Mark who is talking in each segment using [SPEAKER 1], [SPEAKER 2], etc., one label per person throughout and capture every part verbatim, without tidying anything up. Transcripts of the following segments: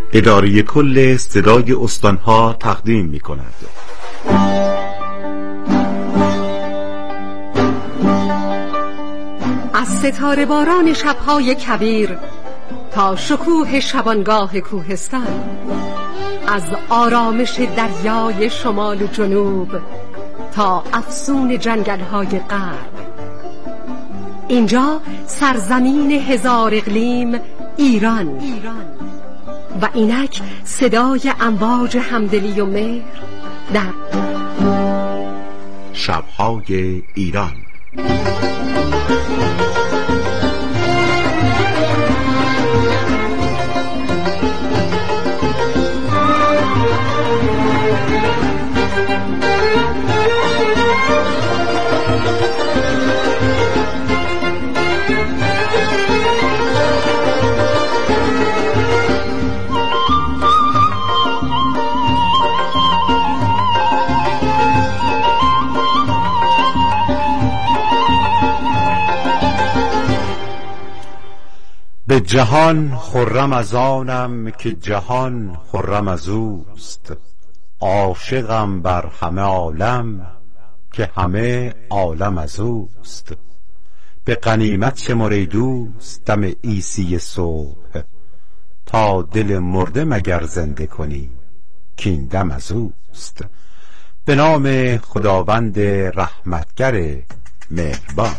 [SPEAKER 1] اداره کل صدای استانها تقدیم می کند.
[SPEAKER 2] از ستاره باران شبهای کویر تا شکوه شبانگاه کوهستان، از آرامش دریای شمال و جنوب تا افسون جنگل‌های غرب، اینجا سرزمین هزار اقلیم ایران. ایران و اینک صدای امواج همدلی و مهر در
[SPEAKER 1] شبهای ایران. به جهان خرم از آنم که جهان خرم از اوست، عاشقم بر همه عالم که همه عالم از اوست. به غنیمت شمر دوست دم عیسی صبح، تا دل مرده مگر زنده کنی کین دم از اوست. به نام خداوند رحمتگر مهربان.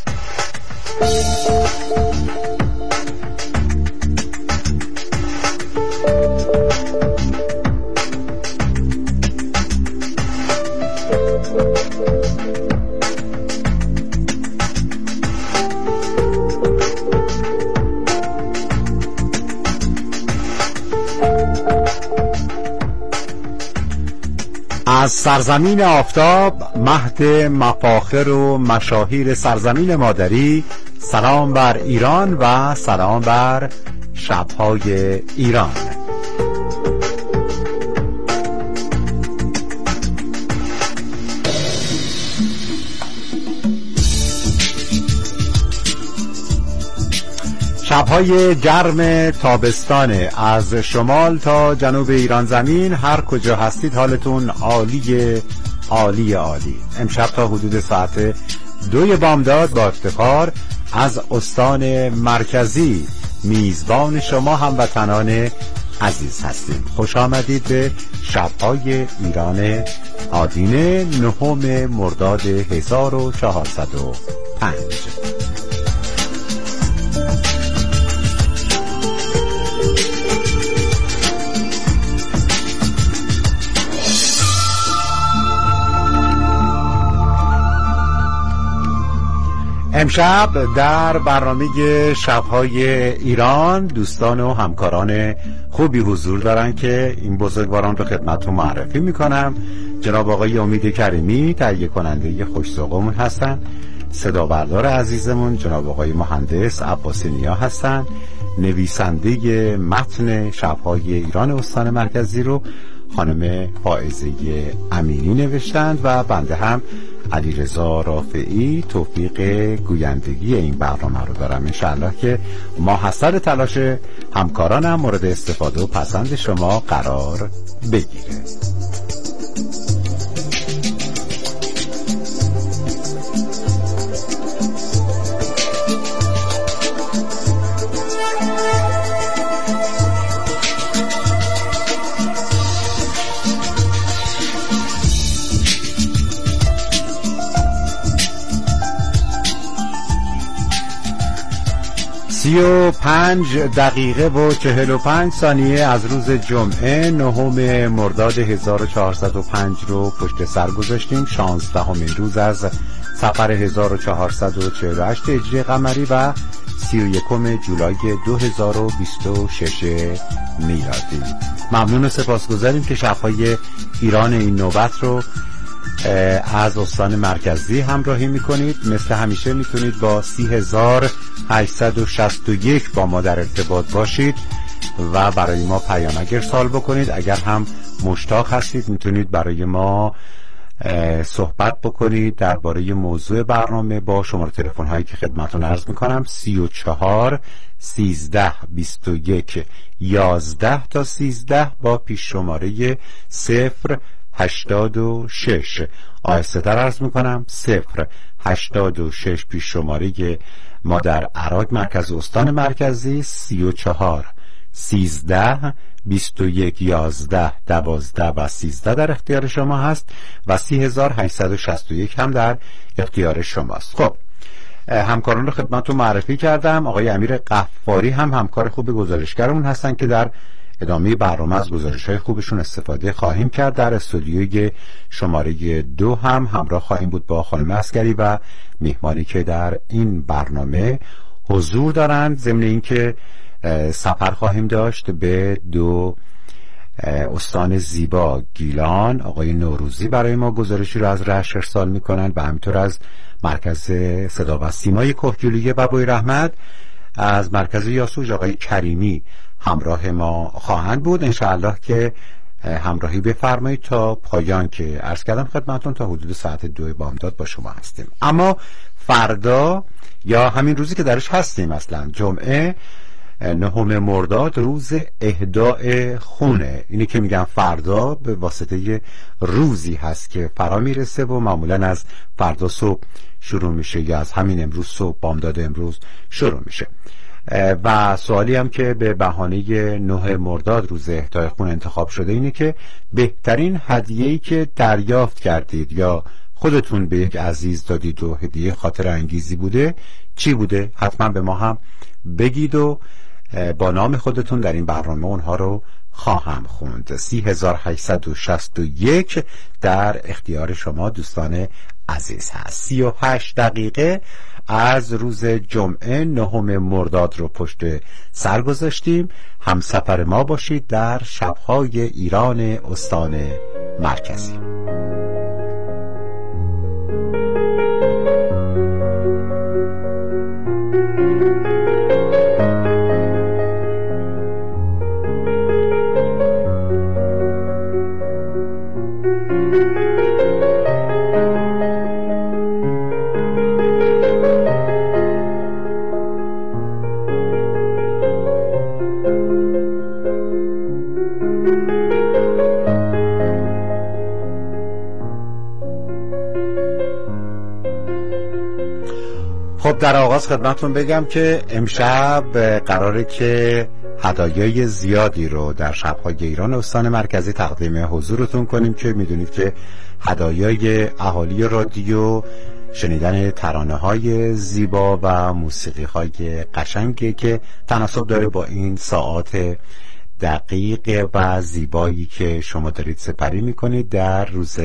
[SPEAKER 1] از سرزمین آفتاب، مهد مفاخر و مشاهیر سرزمین مادری، سلام بر ایران و سلام بر شبهای ایران. شبهای گرم تابستانه، از شمال تا جنوب ایران زمین، هر کجا هستید حالتون عالی عالی عالی. امشب تا حدود ساعت دوی بامداد با افتخار از استان مرکزی میزبان شما هموطنان عزیز هستیم. خوش آمدید به شبهای ایران آدین نهم مرداد هزار و چهارصد و پنج. امشب در برنامه شبهای ایران دوستان و همکاران خوبی حضور دارن که این بزرگواران رو خدمتتون معرفی میکنم. جناب آقای امید کریمی تهیه کننده خوش‌ذوقمون هستن، صدا بردار عزیزمون جناب آقای مهندس عباسی نیا هستن، نویسنده متن شبهای ایران استان مرکزی رو خانم فائزه امینی نوشتند و بنده هم علیرضا رافعی توفیق گویندگی این برنامه رو دارم. انشاءالله که ماحصل تلاش همکارانم مورد استفاده و پسند شما قرار بگیره. سی و پنج دقیقه و چهل و پنج ثانیه از روز جمعه نهم مرداد هزار و چهارصد و پنج رو پشت سر گذاشتیم. شانزدهمین روز از سفر هزار و چهارصد و چهل و هشت هجری قمری و سی و یکم جولای دو هزار و بیست و شش میلادی. ممنون و سپاسگزاریم که شبهای ایران این نوبت رو از استان مرکزی همراهی میکنید. مثل همیشه میتونید با سی هزار هشتصد و شصت و یک با ما در ارتباط باشید و برای ما پیامک ارسال بکنید. اگر هم مشتاق هستید میتونید برای ما صحبت بکنید درباره موضوع برنامه با شماره تلفن هایی که خدمتتون عرض میکنم: سی و چهار سیزده بیست و یک یازده تا سیزده با پیش شماره صفر هشتاد و شش. آهسته تر عرض میکنم: صفر هشتاد و شش پیش شماره ما در عراق مرکز استان مرکزی، سی و چهار سیزده بیست و یک یازده دوازده و سیزده در اختیار شما هست و سی هزار هشتصد و شصت و یک هم در اختیار شماست. خب همکاران رو خدمتتون معرفی کردم. آقای امیر غفاری هم همکار خوب گزارشگرمون هستن که در ادامه برنامه از گزارش‌های خوبشون استفاده خواهیم کرد. در استودیوی شماره دو هم همراه خواهیم بود با خانم عسکری و میهمانی که در این برنامه حضور دارند. ضمن اینکه سفر خواهیم داشت به دو استان زیبا گیلان. آقای نوروزی برای ما گزارشی رو از رشت ارسال میکنن و همینطور از مرکز صدا و سیمای کهگیلویه بابای رحمت از مرکز یاسوج آقای کریمی همراه ما خواهند بود. انشاءالله که همراهی بفرمایید تا پایان که عرض کردم خدمتون تا حدود ساعت دو بامداد با شما هستیم. اما فردا یا همین روزی که درش هستیم اصلا جمعه نهم مرداد روز اهداء خونه. اینی که میگم فردا به واسطه روزی هست که فرا میرسه و معمولا از فردا صبح شروع میشه یا از همین امروز صبح بامداد امروز شروع میشه. و سوالی هم که به بهانه نه مرداد روز اهدای خون انتخاب شده اینه که بهترین هدیه‌ای که دریافت کردید یا خودتون به یک عزیز دادید و هدیه خاطر انگیزی بوده چی بوده؟ حتما به ما هم بگید و با نام خودتون در این برنامه اونها رو خواهم خوند. سی هزار هشتصد و شصت و یک در اختیار شما دوستان عزیز هست. سی و هشت دقیقه از روز جمعه نهم مرداد رو پشت سر گذاشتیم. همسفر ما باشید در شب‌های ایران استان مرکزی. خب در آغاز خدمتتون بگم که امشب قراره که هدایای زیادی رو در شب‌های ایران استان مرکزی تقدیم حضورتون کنیم که میدونید که هدایای اهالی رادیو شنیدن ترانه‌های زیبا و موسیقی‌های قشنگی که تناسب داره با این ساعات دقیق و زیبایی که شما دارید سپری میکنید در روز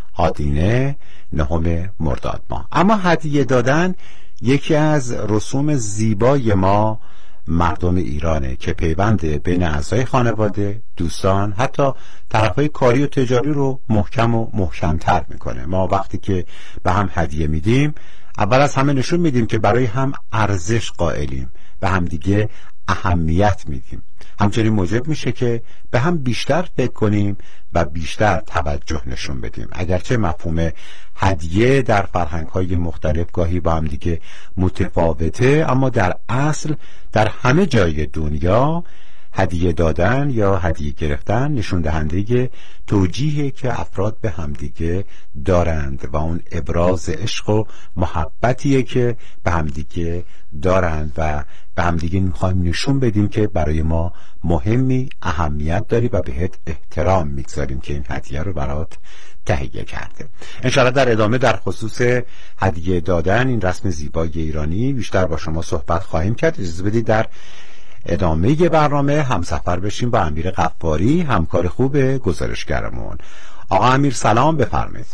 [SPEAKER 1] آدینه نهم مرداد ماه. اما هدیه دادن یکی از رسوم زیبای ما مردم ایرانه که پیوند بین اعضای خانواده، دوستان، حتی طرفای کاری و تجاری رو محکم و محکم‌تر میکنه. ما وقتی که به هم هدیه میدیم اول از همه نشون میدیم که برای هم ارزش قائلیم، به هم دیگه اهمیت میدیم. همچنین موجب میشه که به هم بیشتر فکر کنیم و بیشتر توجه نشون بدیم. اگرچه مفهوم هدیه در فرهنگ‌های مختلف گاهی با هم دیگه متفاوته، اما در اصل در همه جای دنیا هدیه دادن یا هدیه گرفتن نشون دهنده توجیهی که افراد به همدیگه دارند و اون ابراز عشق و محبتیه که به همدیگه دارند و به همدیگه میخوایم نشون بدیم که برای ما مهمی، اهمیت داری و بهت احترام میگذاریم که این هدیه رو برات تهیه کرده. انشاءالله در ادامه در خصوص هدیه دادن، این رسم زیبای ایرانی، بیشتر با شما صحبت خواهیم کرد. اجازه بدید در ادامه برنامه همسفر بشیم با امیر غفاری، همکار خوب گزارشگرمون. آقا امیر سلام، بفرمایید.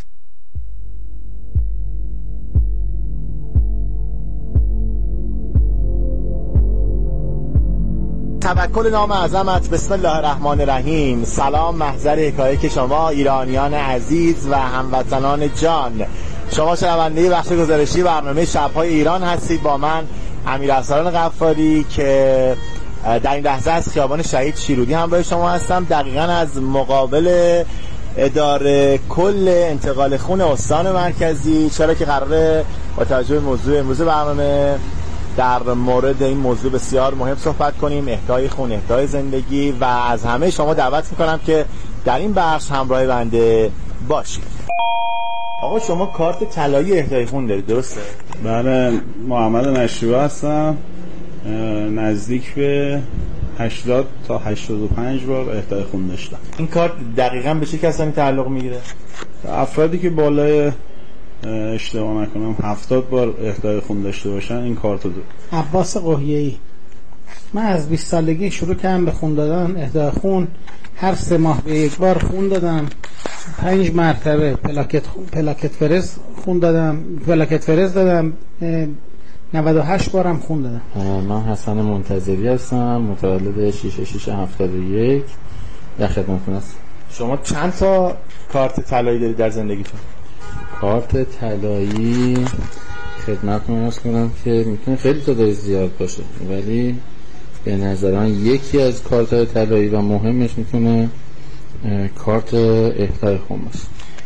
[SPEAKER 3] توکل نام اعظمت، بسم الله الرحمن الرحیم. سلام محضر حکایه که شما ایرانیان عزیز و هموطنان جان، شما شنونده بخش گزارشی برنامه شب‌های ایران هستید با من امیر افسران غفاری که در این لحظه از خیابان شهید شیرودی همراه شما هستم. دقیقاً از مقابل اداره کل انتقال خون استان مرکزی، چرا که قراره با توجه به موضوع امروز برنامه در مورد این موضوع بسیار مهم صحبت کنیم، اهدای خون، اهدای زندگی، و از همه شما دعوت میکنم که در این بخش همراه بنده باشید. آقا شما کارت طلایی اهدای خون دارید درسته؟
[SPEAKER 4] بله، محمد نشیبه هستم. نزدیک به هشتاد تا هشتاد و پنج بار اهدای خون داشتم.
[SPEAKER 3] این کارت دقیقاً به چه کسانی تعلق میگیره؟
[SPEAKER 4] افرادی که بالای اشتباه نکنم هفتاد بار اهدای خون داشته باشن این کارت رو دارم.
[SPEAKER 5] عباس قهیه‌ای. من از بیست سالگی شروع کردم به خون دادن، اهدای خون. هر سه ماه به یک بار خون دادم. پنج مرتبه پلاکت خون، پلاکت فرز خون دادم، پلاکت فرز دادم. نود و هشت بارم خون دادم.
[SPEAKER 6] من حسن منتظری هستم، متولد شش شش هفتاد و یک. در خدمتتون هستم.
[SPEAKER 3] شما چند تا کارت طلایی دارید در زندگیتون؟
[SPEAKER 6] کارت طلایی خدمتتون عرض کنم که میتونه خیلی تعداد زیاد باشه، ولی به نظر من یکی از کارت طلایی و مهمش میتونه کارت اهدای خون باشه.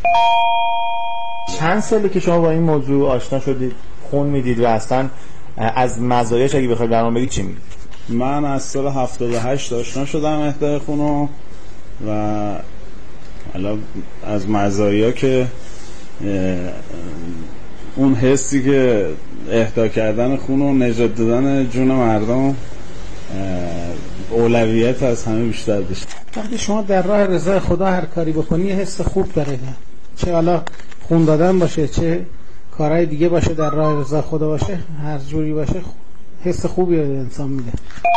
[SPEAKER 3] چند ساله که شما با این موضوع آشنا شدید، خون میدید و اصلا از مزایاش اگه بخواید برام بگید چی میگید؟
[SPEAKER 4] من از سال هفتاد و هشت آشنا شدم اهدای خونو و حالا از مزایا که اون حسی که اهدا کردن خون و نجات دادن جون مردم اولویت از همه بیشتر داشت.
[SPEAKER 5] وقتی شما در راه رضای خدا هر کاری بکنی حس خوب داره، چه حالا خون دادن باشه چه کارهای دیگه باشه، در راه رضای خدا باشه، هر جوری باشه حس خوبی به انسان میده.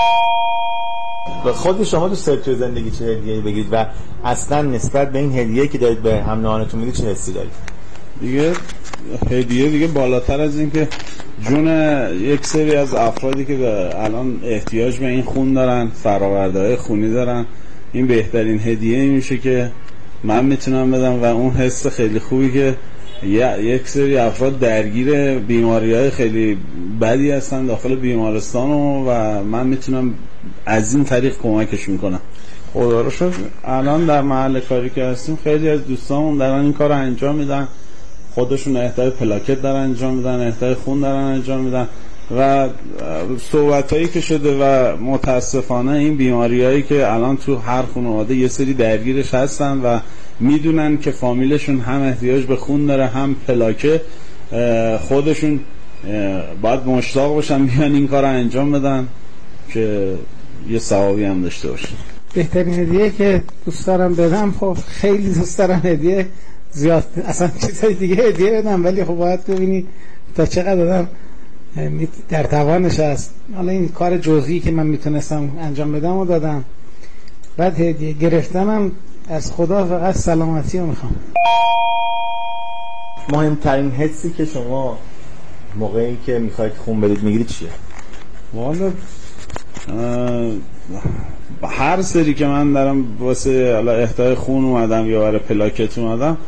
[SPEAKER 3] خود شما دوست دارید توی زندگی چه هدیه‌ای بگیرید و اصلا نسبت به این هدیه‌ای که دارید به هم نوعانتون میدید چه حسی دارید؟
[SPEAKER 4] دیگه هدیه دیگه بالاتر از این که جون یک سری از افرادی که الان احتیاج به این خون دارن، فرآورده‌های خونی دارن، این بهترین هدیه میشه که من میتونم بدم و اون حس خیلی خوبی که یک سری افراد درگیر بیماری‌های خیلی بدی هستن داخل بیمارستان و من میتونم از این طریق کمکش میکنم. خدا رو شکر الان در محل کاری که هستیم خیلی از دوستامون دارن این کار رو انجام میدن، خودشون اهدای پلاکت دارن انجام میدن، اهدای خون دارن انجام میدن و صحبتایی که شده و متاسفانه این بیماریایی که الان تو هر خانواده یه سری درگیرش هستن و میدونن که فامیلشون هم احتیاج به خون داره هم پلاکه، خودشون باید مشتاق باشن بیان این کار رو انجام بدن که یه ثوابی هم داشته باشه.
[SPEAKER 5] بهترین هدیه که دوست دارم بدم، خب خیلی دوست دارم هدیه زیاد اصلا چیزای دیگه هدیه بدم، ولی خب باید ببینی تا چقدر دادم در توانش هست. حالا این کار جزئی که من میتونستم انجام بدم و دادم. بعد هدیه گرفتمم از خدا فقط سلامتی رو میخوام.
[SPEAKER 3] مهمترین حسی که شما موقعی که میخواید خون بدید میگیرید چیه؟
[SPEAKER 4] والا هر سری که من دارم واسه حالا اهدای خون اومدم یا برای پلاکت اومدم،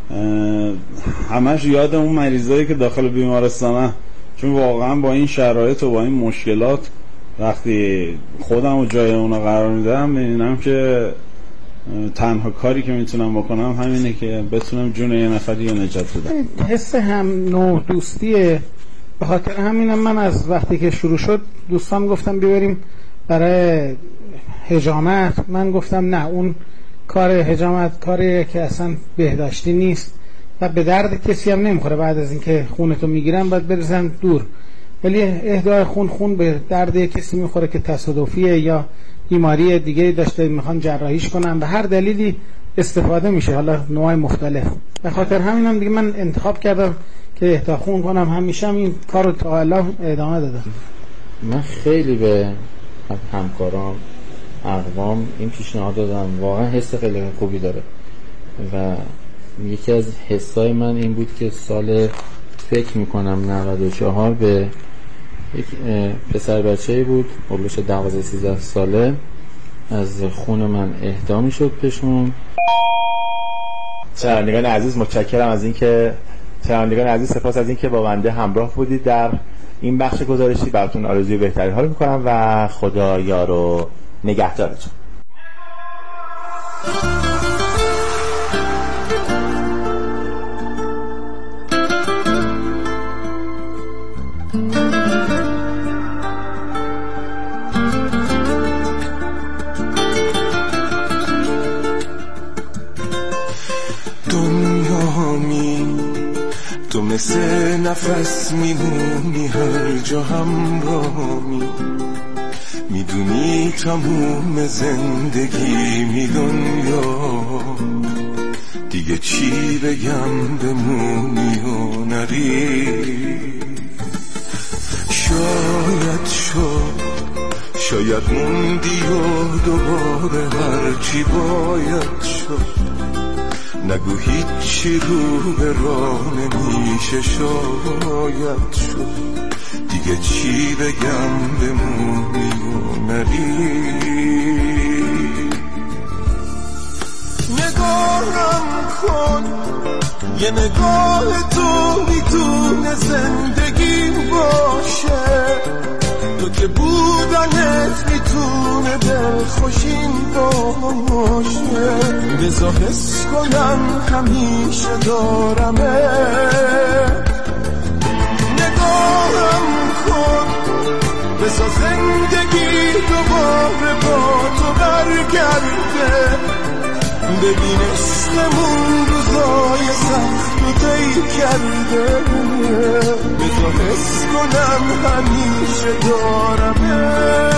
[SPEAKER 4] همش یاد اون مریضایی که داخل بیمارستانه، چون واقعا با این شرایط و با این مشکلات وقتی خودم و جای اونا قرار میدم میبینم که تنها کاری که میتونم بکنم همینه که بتونم جون یه نفری رو نجات بدم.
[SPEAKER 5] حس هم نوع دوستیه، به خاطر همینم من از وقتی که شروع شد دوستان گفتم بیاریم برای حجامت، من گفتم نه، اون کار حجامت کاریه که اصلا بهداشتی نیست و به درد کسی هم نمیخوره. بعد از اینکه خونتو میگیرن باید بریزن دور، ولی اهدای خون خون به درد کسی میخوره که تصادفیه یا بیماری دیگه داشته میخوان جراحیش کنن، به هر دلیلی استفاده میشه، حالا نوع مختلف. به خاطر همینم هم دیگه من انتخاب کردم که اهدای خون کنم، همیشه هم این کارو تا الان ادامه دادم.
[SPEAKER 6] من خیلی به همکارام اقوام این پیشنهاد دادم، واقعا حس خیلی خوبی داره و یکی از حسای من این بود که سال فکر میکنم نود و چهار به یک پسر بچه‌ای بود اولش دوازده سیزده ساله از خون من اهدا میشد پیشون.
[SPEAKER 3] شنوندگان عزیز متشکرم از اینکه شنوندگان عزیز سپاس از اینکه با بنده همراه بودید در این بخش گزارشی. براتون آرزوی بهترین ها رو میکنم و خدا یار و نگهدارتون.
[SPEAKER 7] مثل نفس میمونی هر جا همراهی، میدونی تموم زندگی می دنیا، دیگه چی بگم بمونی و نری. شاید شد شاید موندی و دوباره هرچی باید شد، نگو هیچی رو به راه نمیشه. شاید شد دیگه چی بگم بمونی و نری. نگاهم کن یه نگاه تو میتونه زندگیم باشه، تو که بودنت میتونه دلخوشیم باشه. بذار حس کنم همیشه دارمه. نگاهم کن بذار زندگی دوباره با تو برگرده، ببین عشقمون روزای سخت و طی کرده. بذار حس کنم همیشه دارمه.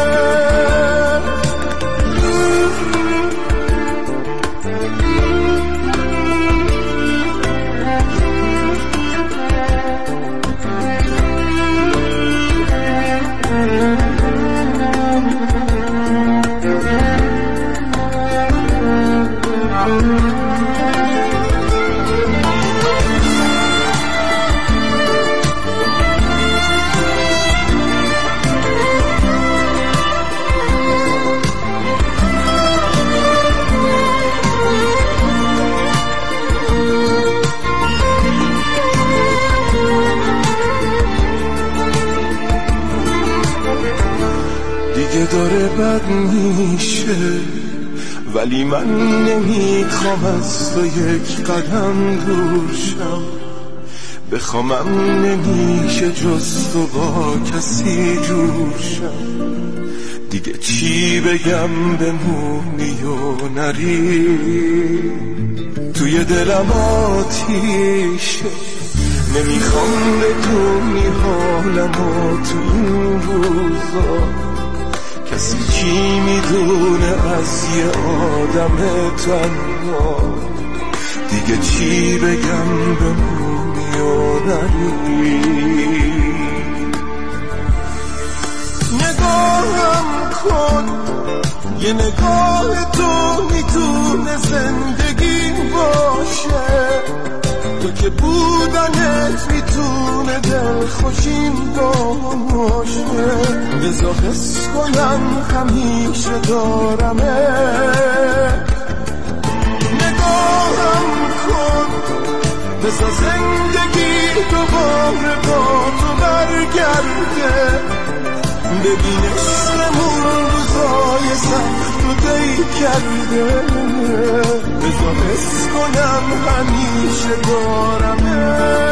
[SPEAKER 7] داره بد میشه ولی من نمیخوام از تو یک قدم دور شم. بخوامم نمیشه جز تو با کسی جور شم. دیگه چی بگم بمونی و نری. توی دلم آتیشه نمیخوام بدونی حالمو تو این روزا. کسی چی میدونه از یه آدم تنها. دیگه چی بگم بمونی و نری. نگاهم کن یه نگاه تو میتونه زندگیم باشه، تو که بودنت میتونه دلخوشیم باشه. بذار حس کنم همیشه دارمه. نگاهم کن بذار زندگی دوباره با تو برگرده، ببین عشقمون روزای سخت و طی کرده. بذار حس کنم همیشه دارمه.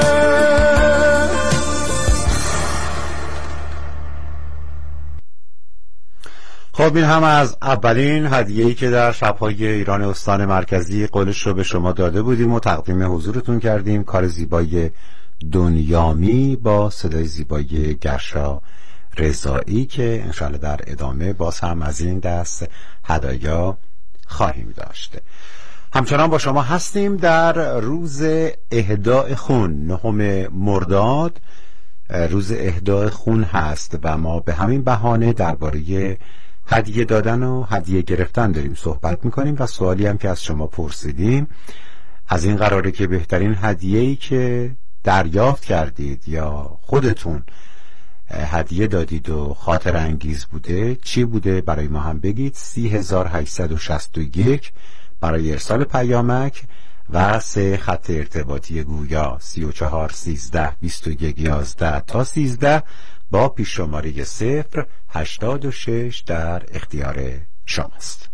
[SPEAKER 1] خب این هم از اولین هدیه‌ای که در شب‌های ایران استان مرکزی قولش رو به شما داده بودیم و تقدیم حضورتون کردیم. کار زیبای دنیامی با صدای زیبای گرشا رضایی که انشالله در ادامه باز هم از این دست هدایا خواهیم داشته. همچنان با شما هستیم در روز اهداء خون. نهم مرداد روز اهداء خون هست و ما به همین بهانه درباره هدیه دادن و هدیه گرفتن داریم صحبت میکنیم و سوالی هم که از شما پرسیدیم از این قراره که بهترین هدیه‌ای که دریافت کردید یا خودتون هدیه دادید و خاطر انگیز بوده چی بوده برای ما هم بگید. سی هزار هشتصد و شصت و یک برای ارسال پیامک و سه خط ارتباطی گویا سی و چهار سیزده بیست و یک یازده تا سیزده با پیش شماره صفر هشتاد و شش در اختیار شماست.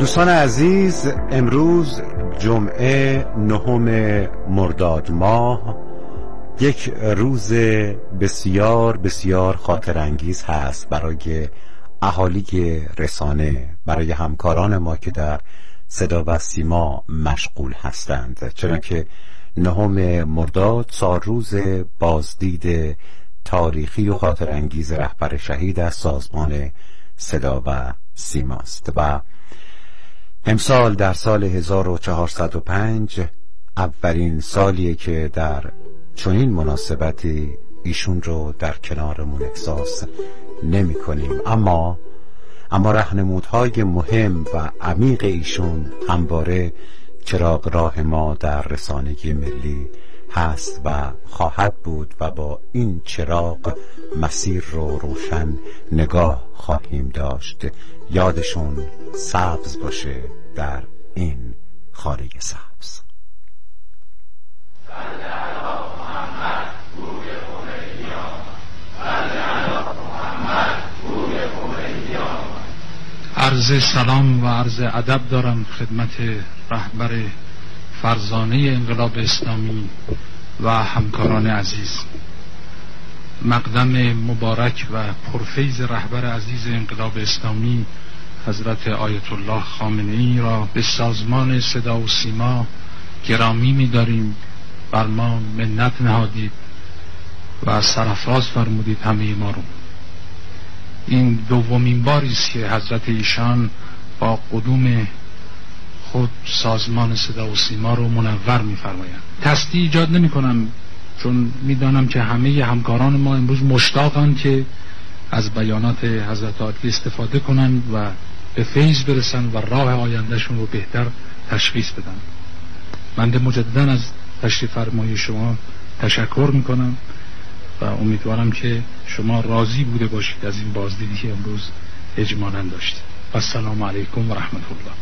[SPEAKER 1] دوستان عزیز، امروز جمعه نهم مرداد ماه یک روز بسیار بسیار خاطر انگیز هست برای اهالی رسانه، برای همکاران ما که در صدا و سیما مشغول هستند، چرا که نهم مرداد سال روز بازدید تاریخی و خاطر انگیز رهبر شهید از سازمان صدا و سیما است و امسال در سال هزار و چهارصد و پنج اولین سالیه که در چنین مناسبتی ایشون رو در کنارمون احساس نمی کنیم، اما اما راهنمودهای مهم و عمیق ایشون همواره چراغ راه ما در رسانگی ملی هست و خواهد بود و با این چراغ مسیر رو روشن نگاه خواهیم داشت. یادشون سبز باشه در این خانه سبز.
[SPEAKER 8] عرض سلام و عرض ادب دارم خدمت رهبر فرزانه انقلاب اسلامی و همکاران عزیز. مقدم مبارک و پرفیض رهبر عزیز انقلاب اسلامی حضرت آیت الله خامنه‌ای را به سازمان صدا و سیما گرامی می‌داریم. بر ما منت نهادید و سرفراز فرمودید همه ما رو. این دومین باری است که حضرت ایشان با قدوم خود سازمان صدا و سیما رو منور می‌فرمایند. تصدیق ایجاد نمی‌کنم، چون می‌دانم که همه همکاران ما امروز مشتاقند که از بیانات حضرت عالی استفاده کنند و به فیض برسن و راه آیندهشون رو بهتر تشخیص بدن. من مجددا از تشریف فرمایی شما تشکر میکنم و امیدوارم که شما راضی بوده باشید از این بازدیدی که امروز اجمالاً داشتید. السلام علیکم و رحمت الله.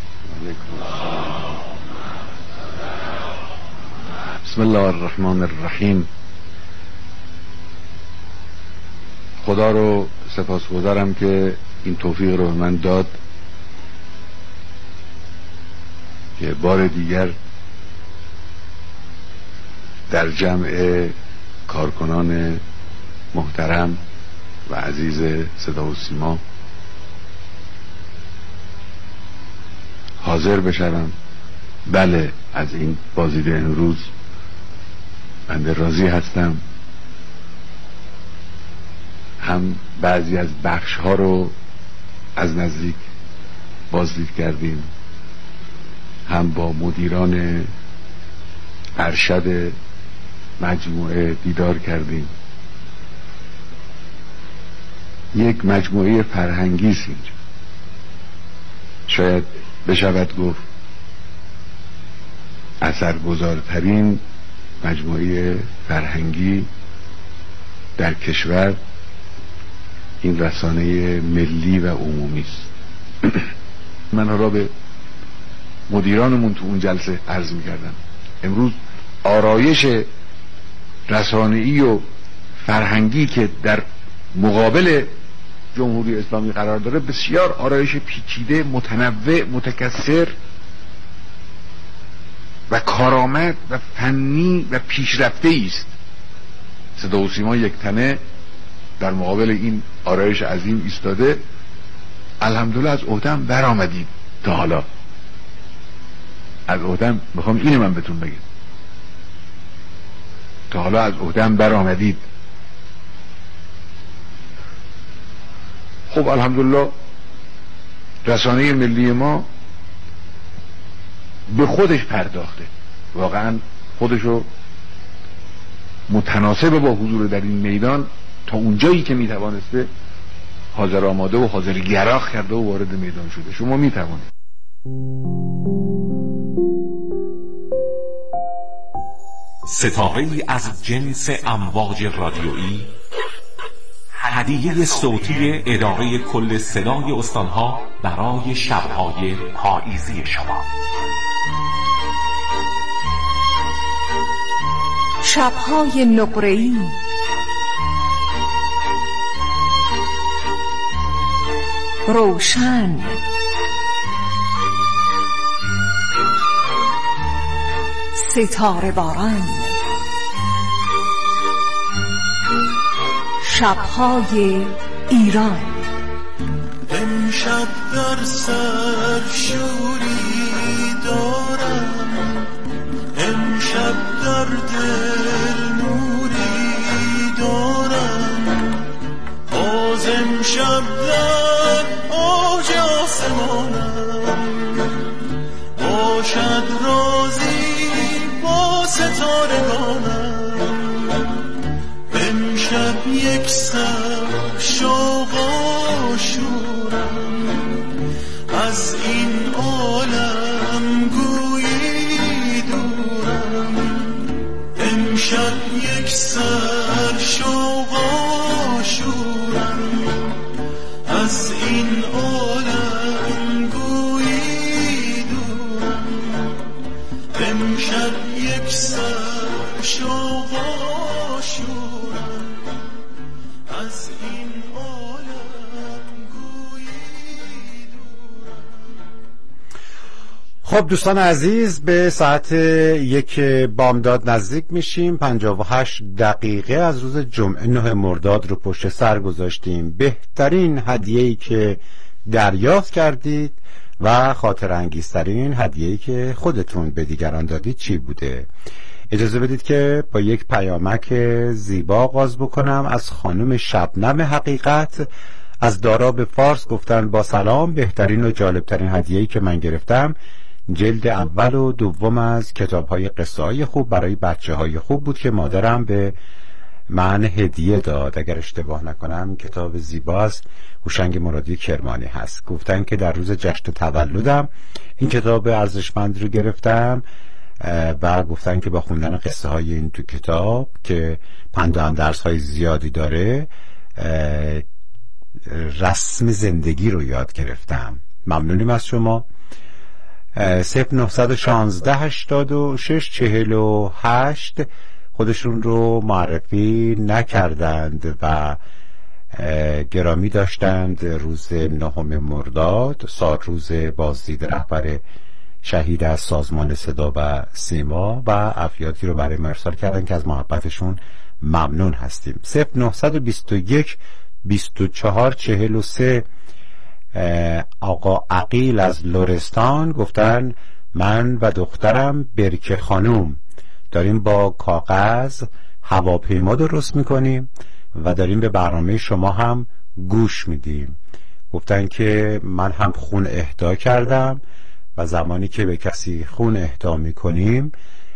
[SPEAKER 9] بسم الله الرحمن الرحیم. خدا رو سپاسگزارم که این توفیق رو به من داد که بار دیگر در جمع کارکنان محترم و عزیز صدا و سیما حاضر بشوم. بله، از این بازدید امروز بنده راضی هستم. هم بعضی از بخش ها رو از نزدیک بازدید کردیم، هم با مدیران ارشد مجموعه دیدار کردیم. یک مجموعه فرهنگی است اینجا، شاید بشود گفت اثرگذارترین مجموعه فرهنگی در کشور این رسانه ملی و عمومی است. من را به مدیرانمون تو اون جلسه عرض می‌کردم امروز آرایش رسانه‌ای و فرهنگی که در مقابل جمهوری اسلامی قرار داره بسیار آرایش پیچیده، متنوع، متکثر و کارآمد و فنی و پیشرفته است. صدا و سیما یک تنه در مقابل این آرایش عظیم ایستاده. الحمدلله از عهده‌ام برآمدید. تا حالا از عهده‌ام میخوام اینو من بهتون بگم، تا حالا از عهده‌ام برآمدید. خب الحمدلله رسانه ملی ما به خودش پرداخته، واقعا خودشو متناسب با حضور در این میدان تا اونجایی که میتوانسته حاضر آماده و حاضر گراخ کرده و وارد میدان شده. شما میتوانید
[SPEAKER 10] ستاره‌ای از جنس امواج رادیویی، هدیه صوتی اداره کل صدای استانها برای شب‌های پاییزی شما.
[SPEAKER 2] شب‌های نقره‌ای، روشن،
[SPEAKER 11] ستاره باران. شب‌های ایران.
[SPEAKER 7] امشب در سر شوری دارم، امشب در دل نوری دارم، باز امشب در اوج آسمانم، باشد رازی با ستارگانم. امشب یک سر شوق و شورم، از این عالم گویی دورم. امشب یک سر شوق و شورم، از این عالم گویی دورم. امشب یک سر شوق و شورم، از این عالم گویی دورم.
[SPEAKER 1] خب دوستان عزیز، به ساعت یک بامداد نزدیک میشیم. پنجاه و هشت دقیقه از روز جمعه نه مرداد رو پشت سر گذاشتیم. بهترین هدیه‌ای که دریافت کردید و خاطر انگیزترین هدیه‌ای که خودتون به دیگران دادید چی بوده؟ اجازه بدید که با یک پیامک زیبا آغاز بکنم از خانم شبنم حقیقت از دارا به فارس. گفتن با سلام، بهترین و جالبترین هدیه‌ای که من گرفتم جلد اول و دوم از کتاب‌های قصه‌های خوب برای بچه‌های خوب بود که مادرم به من هدیه داد. اگر اشتباه نکنم کتاب زیبا است، هوشنگ مرادی کرمانی هست. گفتن که در روز جشن تولدم این کتاب ارزشمند رو گرفتم و گفتن که با خوندن قصه های این تو کتاب که پند و اندرس های زیادی داره رسم زندگی رو یاد گرفتم. ممنونیم از شما. صفر نه یک شش هشتاد و شش چهل و هشت خودشون رو معرفی نکردند و گرامی داشتند روز نهم مرداد، سال روز بازدید رهبر شهید از سازمان صدا و سیما و افیاتی رو برای ما ارسال کردن که از محبتشون ممنون هستیم. صفر نه دو یک بیست و چهار چهل و سه آقا عقیل از لرستان گفتن من و دخترم برکه خانوم داریم با کاغذ هواپیما درست میکنیم و داریم به برنامه شما هم گوش میدیم. گفتن که من هم خون اهدا کردم و زمانی که به کسی خون اهدا میکنیم